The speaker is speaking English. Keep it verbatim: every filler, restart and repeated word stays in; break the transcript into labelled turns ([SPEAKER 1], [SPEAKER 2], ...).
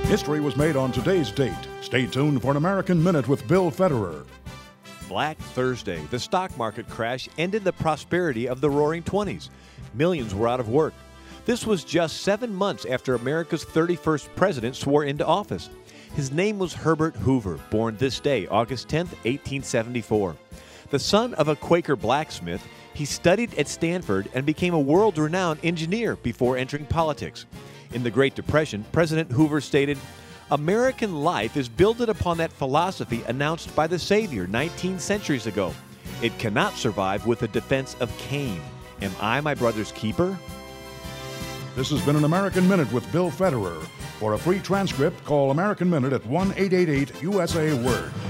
[SPEAKER 1] History was made on today's date. Stay tuned for an American Minute with Bill Federer.
[SPEAKER 2] Black Thursday. The stock market crash ended the prosperity of the Roaring Twenties. Millions were out of work. This was just seven months after America's thirty-first president swore into office. His name was Herbert Hoover, born this day, August tenth, eighteen seventy-four. The son of a Quaker blacksmith, he studied at Stanford and became a world-renowned engineer before entering politics. In the Great Depression, President Hoover stated, "American life is builded upon that philosophy announced by the Savior nineteen centuries ago. It cannot survive with the defense of Cain. Am I my brother's keeper?"
[SPEAKER 1] This has been an American Minute with Bill Federer. For a free transcript, call American Minute at one eight eight eight U S A Word.